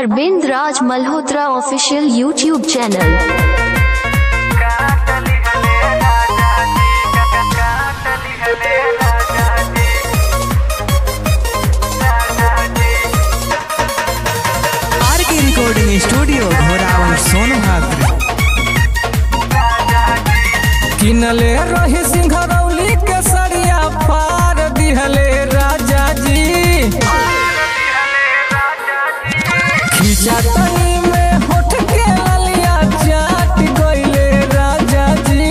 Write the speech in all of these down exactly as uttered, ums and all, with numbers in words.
Arvind Raj Malhotra official YouTube channel. R K recording studio Ghorawal Sonbhadra. किनले रही सिंघरौली के सरिया पार दिहले राजा जी। खींचा तनी में होठ के ललिया चाट गइले राजा जी।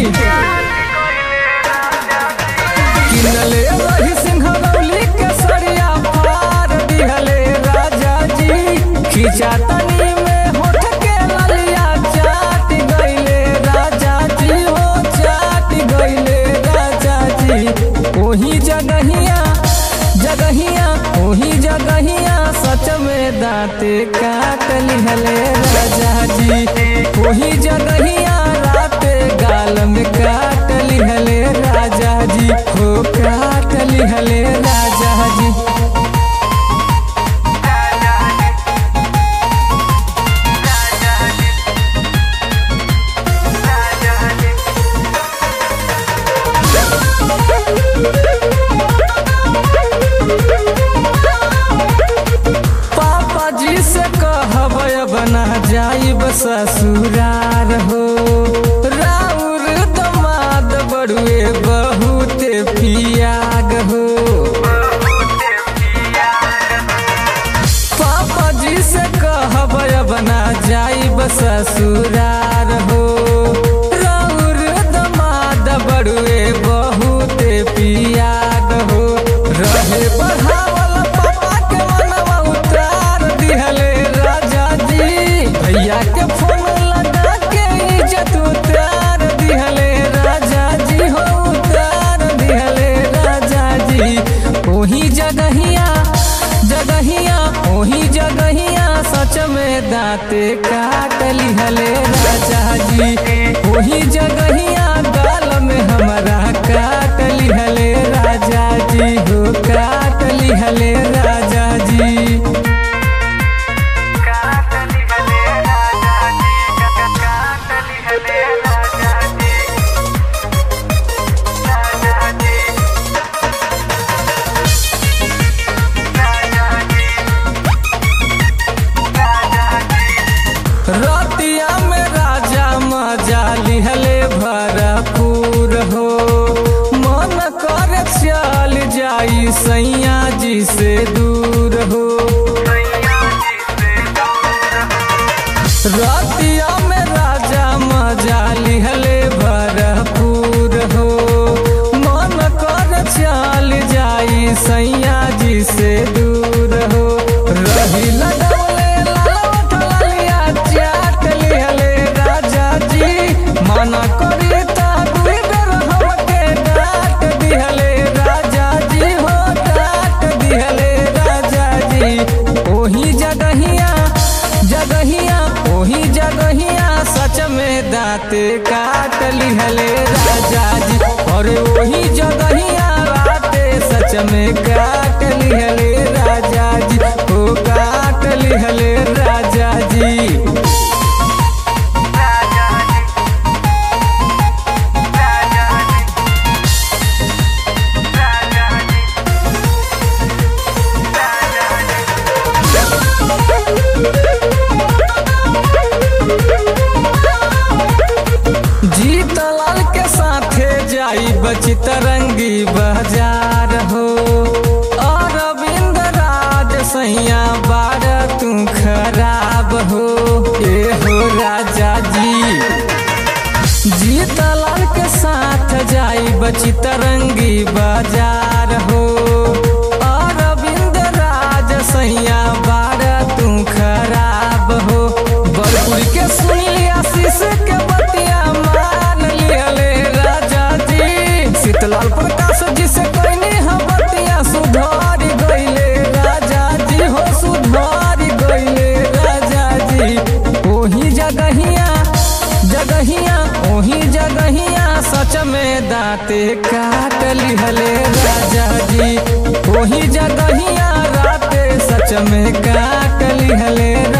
किनले रही सिंघरौली के सरिया पार दिहले राजा जी। खींचा तनी में होठ के ललिया चाट गइले राजा जी। हो चाट गइले राजा जी। ओही जगहिया जगहिया ओही जगहिया सच में दांते काट लिहले राजा जी। ओही जगहिया राते गाल में काट लिहले राजा जी। हो काट लिहले राजा जी। बना जाइब ससुरार हो। राउर दमाद बड़ुए बहुते पियाग हो। पापा जी से कहब बना जाइब ससुरार हो। राउर दमाद बड़ुए बहुते पियाग हो। रहे बढ़ावल पापा के मनवा उतार दिहले राजा जी। भैया के फोन लगा के इज्जत उतार दिहले राजा जी। हो उतार दिहले राजा जी। ओही जगहिया जगहिया ओही जगहिया सच में दांते काट लिहले राजा जी। ओही जगहिया गाल में हमारा काट लिहले राजा जी। हो काट लिहले राजा जी। रतिया में राजा मजा लिहले भरपूर हो। मन कर चल जाई सैया जी से दूर हो। रतिया में राजा मजा लिहले भरपूर हो। मन कर चल जाई सैया जी से दूर हो। रही लगौले लालवट ललिया चाट लिहले राजा जी। मना करी ता दुई बेर हमके डांट दिहले राजा जी। हो डांट दिहले राजा जी। ओही जगहिया जगहिया ओही जगहिया सच में दांते काट लिहले राजा जी। और ओही जगहिया राते सच में काट लिहले राजा जी। हो काट लिहले राजा जी। जीतलाल के साथे जाई बचितरंगी बाजार हो। अरविंद राज सैया बार तू खराब हो। ए हो राजा जी। जीतलाल के साथ जाई बचितरंगी बाजार हो। अरविंद राज सैया बार तू खराब हो। बरपुर के सुन लिया शीश के बतिया मान लिहले राजा जी। शीतलाल प्रकाश जी से कहनी हम बतिया सुधार गइले राजा जी। हो सुधार गइले राजा जी। ओही जगहिया जगहिया ओही जगहिया सच में दांते काट लिहले राजा जी। ओही जगहिया राते सच में काट लिहले